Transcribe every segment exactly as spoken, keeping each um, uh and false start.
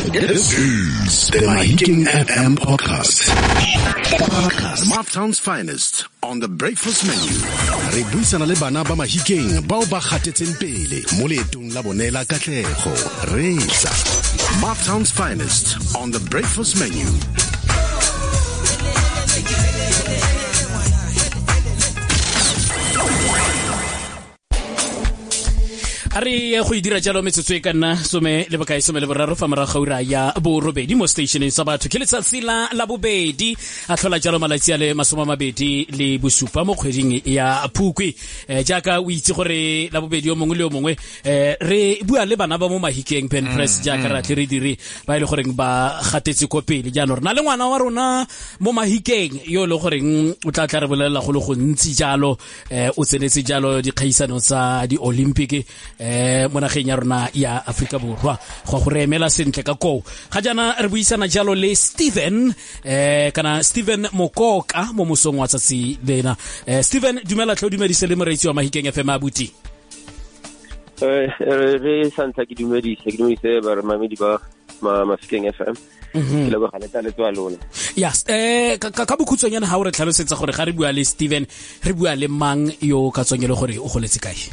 This is the Mahikeng F M podcast. Podcast. Maftown's finest on the breakfast menu. Re buisana le bana ba Mahikeng bao ba kgatetseng pele mo leetong la bone la katlego. Re tla Maftown's finest on the breakfast menu. Ari go idira jalo metsotso e ka nna some le bokae some le boraro fa morago ura ya bo robedi mo stationeng sa batho ke letsatsi la la bobedi a tlhola jalo malatsi a le masoma mabedi le bosupa mo kgweding ya Phukwi eh jaaka o itse gore la bobedi o mongwe le o mongwe eh re bua le bana ba mo Mahikeng Pen Press jaaka ra tle re dire ba ile gore ba gatetse ko pele jaanong rena le ngwana wa rona mo Mahikeng yo le gore o tla tla re bolela go le go ntsi jalo eh o tsenetse jalo di kgaisano tsa di Olympic eh monageng ya rona ya Afrika Borwa go go re emela sentle ka go ga jana re buisana jalo le Steven eh kana Steven Mokoka mo mosong wa tsatsi lena eh Steven dumela tlho dumedise le moreitsi wa Mahikeng F M abuti eh re santla ke dumedise ke dumedise ba mamedi ba Mahikeng F M ke le go galeta le tswa lona yes eh ka ka bokhutsonyana ha o re tlhalosetsa gore ga re bua le Steven re bua le mang yo ka tsonyele gore o goletse kae.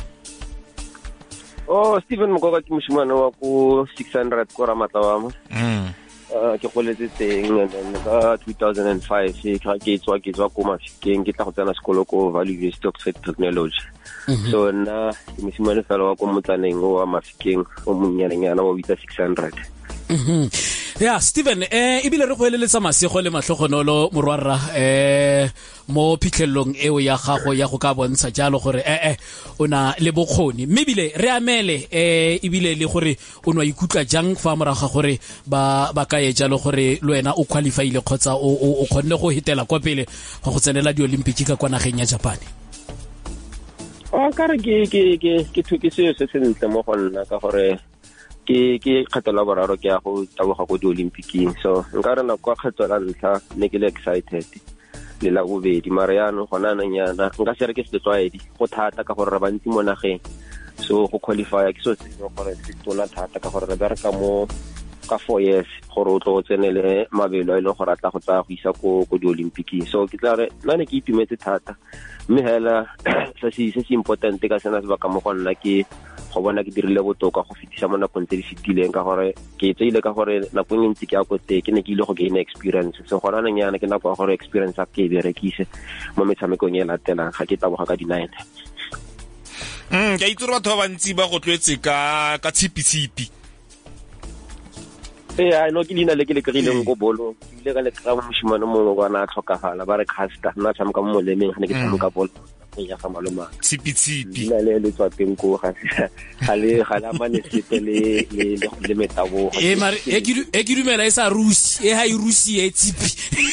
Oh, Steven Mokoka ke moshimane wa ko six hundred ko Ramatlawa. Mm. Uh, ke goletse teng ka two thousand five ke ke tswa ke tswa ko Mahikeng ke tla go tsena sekolo ko Valley University of Technology. Mm-hmm. So na ke moshimane fela wa ko motsaneng wa Mahikeng o monnyanyana wa bitsa six hundred. Mhm. Yeah, Steven, eh ibile re go eleletsa masego le matlhogonolo morwarra eh mo phitlhelong eo ya gago ya go ka bontsha jalo gore eh eh ona le bokgoni mme bile re amele eh ibile le gore o no ikutla jang fa moraga gore ba ba ka e jalo gore le wena o qualifyile kgotsa o o kgonne go hitela kwa pele go go tsenela di Olympic ka kwa nageng ya Japan. O ka re ke ke ke ke thukise se se ntle mo go nna ka gore ke ke kgetlo boraro ke ya go taboga go di Olympicing so nka re na kwa kgetlo la ntlha ne ke le excited le la bobedi mariano gona nanyana nka se re ke se tswaedi go thata ka gore re bantsi mo nageng so go qualify ke so se gore se tona thata ka gore re bereka mo ka four years gore o tlo tsenele mabelo ile gore atla go tsa go isa ko go di Olympicing so ke tla re nna ne ke itumetse thata mme hela se se se important ka sena se ba ka mo gonna ke go bona ke dirile botoka go fitisa mo nakong tse di fitileng ka gore ke tseile ka gore nakong e ntse ke a go te ke ne ke ile go gain experience so gona nanyana ke nako gore experience a ke berekise mo metshamekong e latelang ga ke taboga ka di nine. Mm ke itse batho ba bantsi ba go tlwetse ka ka tshipi-tshipi. Eh I know ke dina le ke le krile go bolo ile ka le ka moshimane mo go na tlhokagala ba re casta nna tshameka mo lemeng ga ne ke tshameka bolo ya ga maloma tshipi-tshipi le le le tswa teng go ga ga le ga la mane sete le le le metabo e mare e ke e ke dumela e sa rusi e ha i rusi e tsipi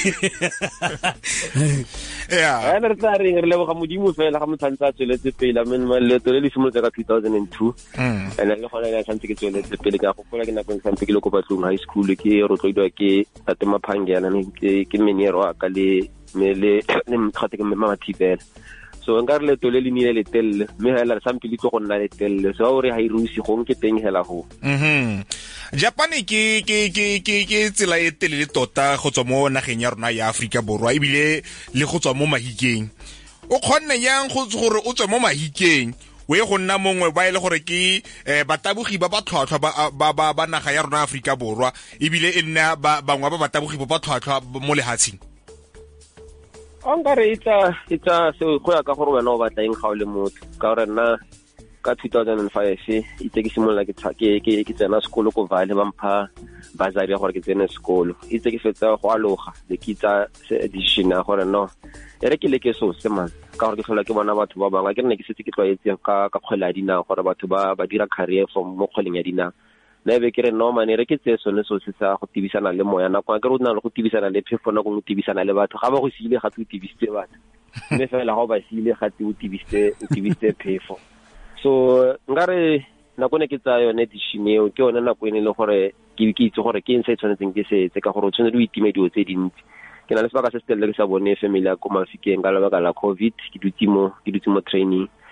ya ana re tla re re le go modimo fela ga motlantsa tsweletse pele men le to le simolotse ka two thousand two ene le gona ya santse ke tsweletse pele ka go fola ke na go santse ke le ko Batlong high school ke rotloidwa ke tate Maphangela ne ke ke meniero ka le me le ne khate ke mama Thibela so nka re le to le le nile le telle me hela sample le tlo go nna le telle so o re ha irusi go nke teng hela go mhm Japan ke ke ke ke ke tsela e telele tota go tswa mo nageng ya rona ya Afrika Borwa ibile le go tswa mo Mahikeng o kgonne yang go gore o tswa mo Mahikeng we go nna mongwe ba ile gore ke batabogi ba ba tlhwatlhwa ba ba ba naga ya rona Afrika Borwa ibile e nna ba bangwe ba batabogi ba ba tlhwatlhwa mo lehatsheng. Anga re itla itla se go ya ka gore wena o batla eng ga o le motho ka gore nna ka two thousand five itse ke simolla ke ke ke ke tsena sekolo ko Valley ba mpha bazari ya gore ke tsene sekolo itse ke fetsa go aloga le ke tsa edition ya gore no ere ke le ke so se man ka gore ke hlola ke bona batho ba bangwe ke nne ke setse ke tlwaetse ka ka kgwela dina gore batho ba ba dira career from mo kgweleng ya dina na be ke re no mane re ke tse sone so se sa go tibisana le moya na kwa ke re o na le go tibisana le phefo na go tibisana le batho ga ba go sile ga tse tibisitse batho mme fela ga ba sile ga tse o tibisitse o tibisitse phefo so ngare na go ne ke tsa yone dishineo ke yone na go ene le gore ke ke itse gore ke ntse tshwanetseng ke se tse ka gore o tshwanetse o itimedio tse dintsi ke na le sebaka se se telle ke sa bone family ya ko Mahikeng ka lebaka la COVID ke dutse mo ke dutse mo training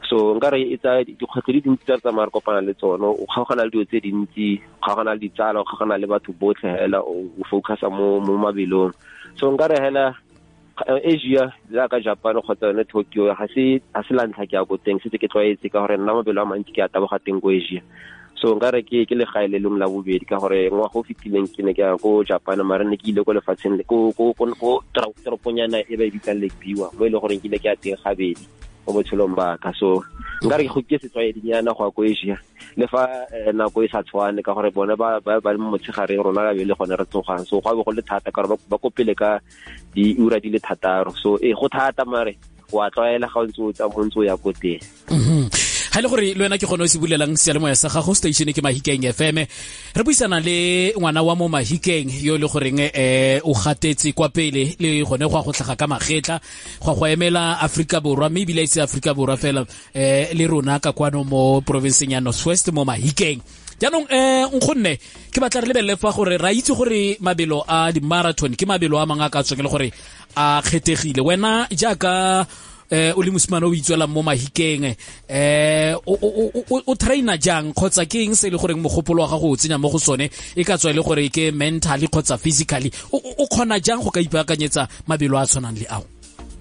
so nka re e tsa dikgwetlho di dintsi tsa tsamaya re kopana le tsone o kgaogana le dilo tse dintsi o kgaogana le ditsala o kgaogana le batho botlhe hela o focusa mo mo mabelong so nka re hela Asia la ka Japan kgotsa yone Tokyo ga se a se lantlha ke a go teng se ke tlwaetse ka gore nna mabelo a mantsi ke a taboga teng go Asia so nka re ke ke le gaele le la bobedi ka gore ngwa go fitileng ke ne ke ya go Japan mara ne ke ile go lefatsheng le go go go troponyana e ba e bitsa Lake Biwa mo ile gore ke ile ke a teng gabedi o botshelong ba ka so nka re go ke se tswaye dinyana go go Asia le fa nako e sa tshwane ka gore bone ba ba ba motshegare rona ga be le gone re tsogang so go ba go le thata ka gore ba kopele ka di ura di le thataro so e go thata mare wa tlwaela ga o ntse o tsa montso ya go teng ha le gore le wena ke gone o se bulelang sealemoya sa gago station ke Mahikeng F M re buisana le ngwana wa mo Mahikeng yo le goreng eh o gatetse kwa pele le gone go a go tlhaga ka magetla go go emela Africa Borwa mme bile se Africa Borwa fela eh le rona ka kwano mo provinceng ya Northwest mo Mahikeng jaanong eh ngonne ke batla re lebelle fa gore ra itse gore mabelo a di marathon ke mabelo a manga ka tswe le gore a kgethegile wena jaaka eh o le mosimane o itswela mo Mahikeng eh o o o trainer jang khotsa ke eng se le gore mogopolo wa gago o tsenya mo go sone e ka tswa le gore ke mentally khotsa physically o khona jang go ka ipaakanyetsa mabelo a tshwanang le ao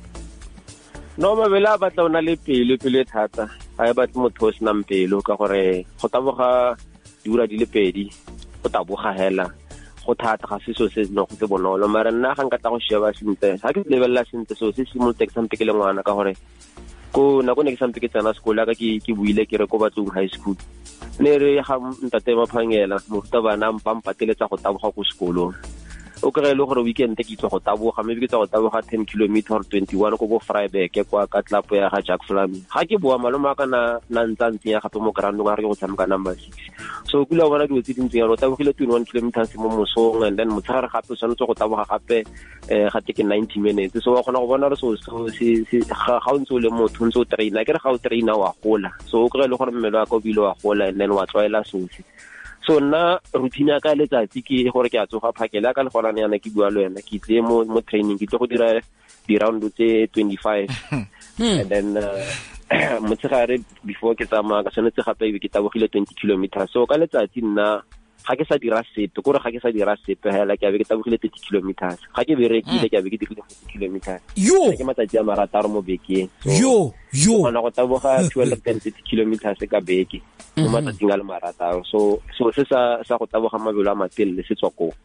no mabelo a batla ona le pelo pelo thata a e batla motho o sena mpelo ka gore go taboga diura di le pedi go taboga hela go thata ga se so se no go se bonolo mara nna ga nka tla go sheba sentle ha ke lebella sentle so se se mo teksampe ke le ngwana ka gore ko nako ne ke sampe ke tsena sekolo ka ke ke buile ke re ko Batsong high school ne re ga ntate maphangela mo ruta bana mpa mpateletsa go taboga go sekolong o kry le gore weekend ke itse go taboga mme ke tsa go taboga ten kilometer or twenty-one ko bo Vryburg kwa ka club ya ga Jack Flammy ga ke boa maloma ka na na ntsantsi ya gape mo ground ga re go tshameka number six so kula bona di tse dintsi ya rota go ile twenty-one kilometers mo mosong and then motshare gape o tshwanetse go taboga gape eh ga teke ninety minutes so wa gona go bona re so se ga o ntse o le motho ntse o traina ke re ga o traina wa gola so o kry le gore mmelo wa ka o bile wa gola and then wa tlwaela sotlhe so na routine ya ka letsatsi ke gore ke a tsoga phakela ka le gona yana ke bua le wena ke tle mo mo training ke tle go dira di round tse twenty-five and then motsegare before ke tsamaya ka tshwanetse gape ke tabogile twenty kilometers so ka letsatsi nna ga ke sa dira sepe gore ga ke sa dira sepe hela ke a be ke tabogile thirty kilometers ga ke berekile ke a be ke dirile forty kilometers yo ke matsatsi a marataro mo bekeng yo yo ona go taboga twelve and thirty kilometers ka beke mo matsatsing a le marataro so so se sa sa go taboga mabelo a matelle se tswa ko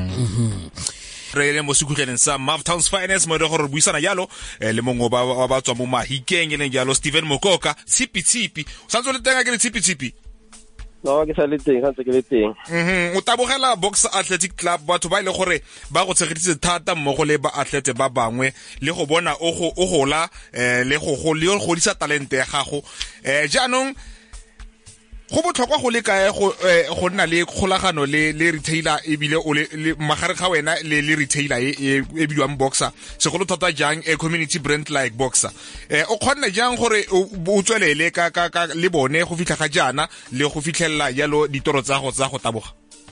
re le mo sikutleleng sa Mavtowns Finance mo re gore buisana jalo le mongwe ba ba tswa mo Mahikeng le jalo Steven Mokoka Tsipi Tsipi o santse le tenga ke le Tsipi Tsipi no ke sa le teng ga ntse ke le teng mhm o tabogela Boxer Athletic Club batho ba ile gore ba go tshegeditse thata mmogo le ba athlete ba bangwe le go bona o go o gola eh le go go le go disa talente ya gago eh jaanong go botlhokwa go le kae go go nna le kgolagano le le retailer e bile o le magare ga wena le le retailer e e bidiwang Boxer se go thata jang a community brand like Boxer eh o khona jang gore o tswelele ka ka le bone go fitlha ga jana le go fitlhella yalo ditoro tsa go tsa go taboga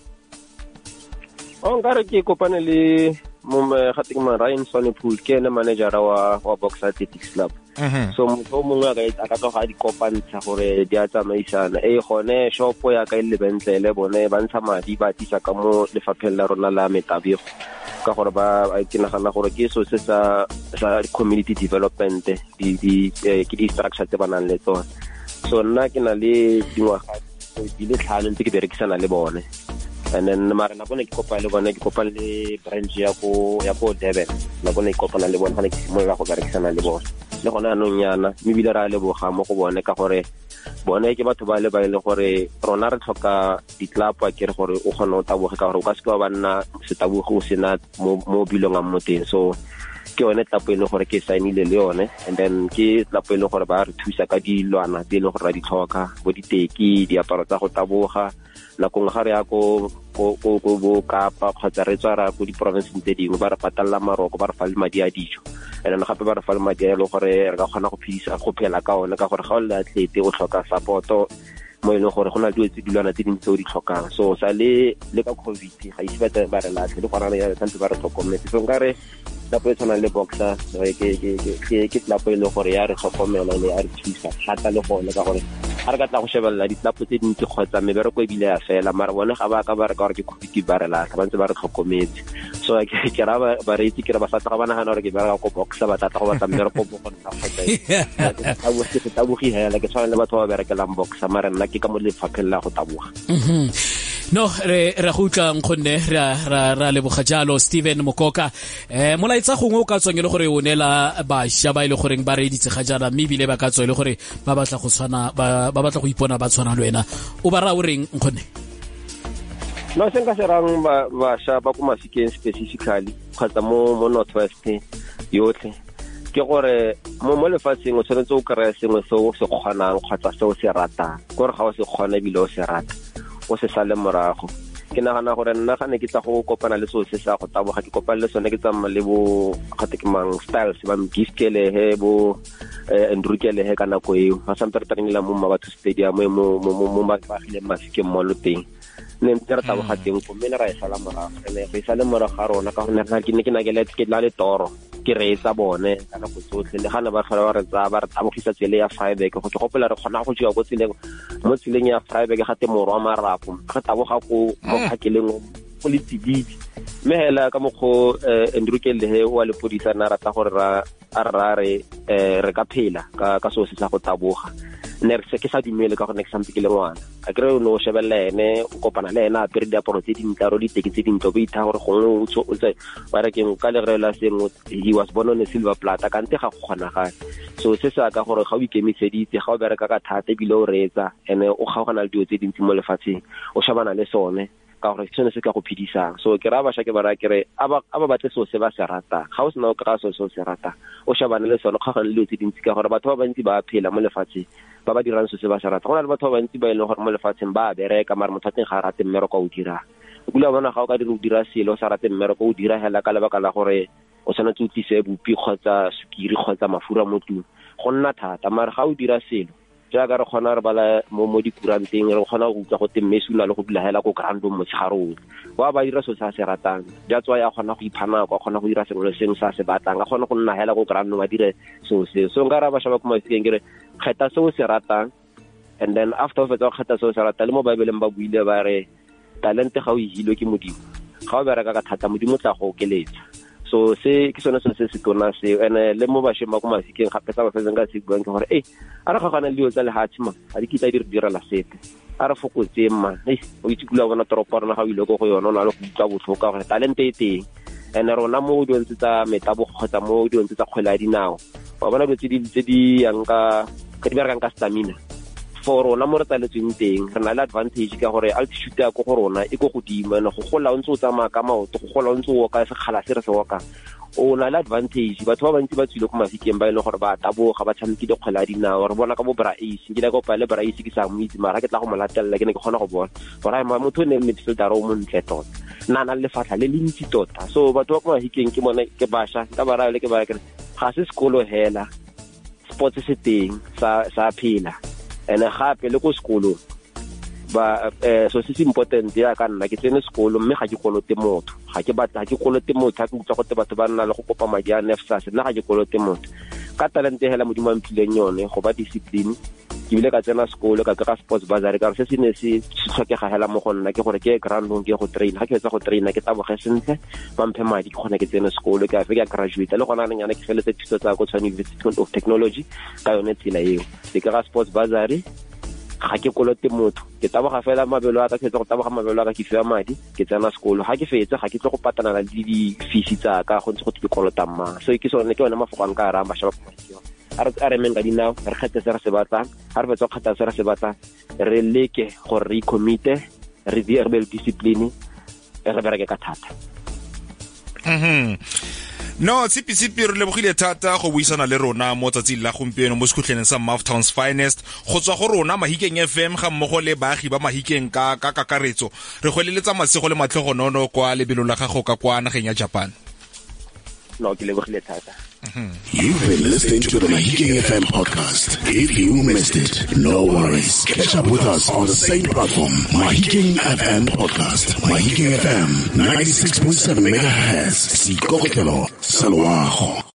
o ngare ke kopane le mo ga teng ma Ryan Sonnepool ke ene manager wa wa Boxer Athletic Club so mo mongwe ga ka tloga di kopantsha gore di a tsamaisana e gone shop ya ka ile bentlele bone ba ntsha madi ba tisa ka mo lefapheng la rona la Metabego ka gore ba ke nagana gore ke so se sa sa community development di di ke di structure tse banang le tsone so nna ke na le dingwaga di le tlhano ntse ke berekisana le bone and then mara na bona ke kopa le bona ke kopa le branch ya go ya go Durban na bona ke kopana le bona ga ke mo ga go berekisana le bona le gona anong yana mme bile ra le boga mo go bone ka gore bone ke batho ba le ba ile gore rona re tlhoka di club a ke re gore o gona o taboge ka gore o ka se ka ba nna se taboge o sena mo bilong a moteng so ke one tapo ile gore ke signile le yone and then ke tapo ile gore ba re thusa ka dilwana di ile gore ra di tlhoka bo diteki diaparo tsa go taboga la go ngare ya go go go go Kapa kgotsa re tsara go di province tse dingwe ba re patalla maroko ba re fa le madi a dijo ene gape ba re fa le madi a le gore re ka kgona go phisa go phela ka one ka gore ga o le athlete o tlhoka support mo e leng gore go na le tse dilwana tse dintsi o di tlhokang. So sa le le ka COVID ga ise ba ba re latlhe le gona ya tantse ba re tlhokometse. So nka re tlapo e tshwana le Boxer ke ke ke ke tlapo e le gore ya re tlhokomela le ya re thusa thata le gone ka gore a re ka tla go shebella ditlapo tse dintsi kgotsa mebereko e bile ya fela mara bone ga ba ka ba re ka gore ke COVID ba re latlha ba ntse ba re tlhokometse. So ke ke ra ba re itse ke ra ba sa tla ba nagana gore ke bereka go Boxer ba tla go batla mmereko go go nna kgotsa a bo se tabogi hela ke tshwana le batho ba berekelang Boxer mara nna ke ka mo lefapheng la go taboga. Mhm. No re re go tla ngonne ra ra ra le bogajalo Steven Mokoka eh molaitsa gongwe o ka tswang le gore o nela ba sha ba ile gore ba re ditse ga jana mme bile ba ka tswa le gore ba batla go tshwana ba batla go ipona ba tshwana le wena o ba ra o reng ngonne. No se nka serang ba ba sha ba ko Mafikeng specifically kgotsa mo mo Northwest yotlhe ke gore mo mo lefatsheng o tshwanetse o kry-a sengwe se o se kgonang kgotsa se o se ratang gore ga o se kgona bile o se rata o se sale morago. Ke nagana gore nna ga ne ke tla go kopana le so se sa go taboga ke kopana le sone ke tsamma le bo gate ke mang styles ba mgiskele he bo endrukele he kana go eo ba sampe re trenela mo Mabatho Stadium mo mo mo ba bagile Mafikeng mo loteng ne ntse re taboga teng go mena ra e sala morago ene re sale morago ga rona ka gore nna ke ne ke na ke le ke la le toro ke re sa bone kana go tsotlhe le gana ba tlhola ba re tsa ba re tabogisa tsele ya Vryburg go ke gopela re kgona go tšwa go tseleng mo tseleng ya Vryburg ga te morwa marapo ga taboga go mo phakeleng go le tsididi mme hela ka mokgo endrukele he wa le podisa na rata gore ra a ra re re ka phela ka ka so se sa go taboga ne re se ke sa dumele ka gore ne ke sampe ke le ngwana a kre o no shebella ene o kopana le ena a pere diaparo tse dintlaro di teke tse dintlo bo itha gore gongwe o tso o tse ba re ke ka le re la sengwe he was born on a silver platter ka nte ga go kgona ga so se sa ka gore ga o ikemiseditse ga o bereka ka thata bile o reetsa ene o gaogana le dio tse dintsi mo lefatsheng o shabana le sone ka gore tsone se ka go phidisang. So ke ra ba sha ke bara ke re aba aba batle so se ba se rata ga o se na o ka so so se rata o shabana le sone ga gane le tse dintsi ka gore batho ba bantsi ba phela mo lefatsheng ba ba dirang so se ba se rata go na le batho ba bantsi ba ile gore mo lefatsheng ba bereka mara motho teng ga rate mmereko o dira o bula bona ga o ka dira o dira selo sa rate mmereko o dira hela ka lebaka la gore o tsana tse utlise bupi kgotsa sukiri kgotsa mafura mo tung go nna thata mara ga o dira selo jaaka re kgona re bala mo mo dikuranteng re kgona go utla go temmesula le go bula hela go grandom mo tshigaro wa ba dira so sa se ratang that's why a kgona go iphana go kgona go dira sengwe le sengwe sa se batlang a kgona go nna hela go grandom a dire so se so nka ra ba shaba go Mafikeng ke re kgetha se o se ratang and then after of fetsa kgetha se o se ratang le mo Bibeleng ba buile ba re talente ga o ihilwe ke Modimo ga o bereka ka thata Modimo tla go okeletsa. So se ke sone se se tona se ene le mo ba shema go Mafikeng ga phetsa ba fetsa ka se buang ke gore eh a re gagana le dio tsa le hatima a di kitla di re dira la sete a re fokotse mma eh o itsikula bona toropo rona ga o ile go go yona ona le go tla botlhoka gore talente e teng ene rona mo dio ntse tsa metabo kgotsa mo dio ntse tsa kgwela dinao wa bona go tse di tse di yang ka ka di bereka ka stamina for rona mo re tsaletseng teng re na le advantage ka gore altitude ya go go rona e go godimo ene go gola o ntse o tsamaya ka maoto go gola o ntse o ka sekgala se re se woka o na le advantage batho ba bantsi ba tsile go Mafikeng ba ile gore ba taboga ba tshamekile kgwela dinao re bona ka bo Bryce ke la go pa le Bryce ke sa mo itse mara ke tla go molatella ke ne ke gona go bona gore ma motho ne midfielder o montle tota nna na le fatla le lentsi tota so batho ba go Mafikeng ke mone ke basha ka bara le ke ba ke ga se sekolo hela sports se teng sa sa phela ene gape le go sekolo ba eh so se se important ya ka nna ke tsene sekolo mme ga ke kolote motho ga ke batla ga ke kolote motho ga ke utla go te batho ba nna le go kopa madi a nefsas nna ga ke kolote motho ka talente hela Modimo a mphileng yone go ba discipline ke bile ka tsena sekolo ka ka sports bazar ka se se ne se tlhokega hela mo go nna ke gore ke groundong ke go train ga ke etsa go traina ke taboge sentle ba mphe madi ke gone ke tsene sekolo ke a fe ke graduate le gona nna ke feletse thuto tsa go tshwana University of Technology ka yone tsela eo ke ka sports bazar ga ke kolote motho ke taboga fela mabelo a ka ke tsa go taboga mabelo a ka ke fiwa madi ke tsena sekolo ga ke fetse ga ke tlo go patana le di fees tsa ka go ntse go di kolota mma so ke sone ke yone mafoko a nka ra ba shaba go a re menga dinao re khetse se re se batlang ha re fetsa khata se re se batlang re leke gore re commite re di re be discipline re bereke ka thata. Mhm. No, tsipi tsipi re lebogile thata go buisana le rona mo tsatsing la gompieno mo sekhutlheneng sa Mouthtown's Finest go tswa go rona Mahikeng F M ga mmogo le baagi ba Mahikeng ka ka kakaretso re go leletsa masego le matlhogonono kwa lebelo la gago ka kwa nageng ya Japan. no ke lebogile thata. You've been listening to the Mahikeng F M podcast. If you missed it, no worries. Catch up with us on the same platform, Mahikeng F M podcast. Mahikeng F M, ninety-six point seven megahertz. Sikokotelo, Salwaho.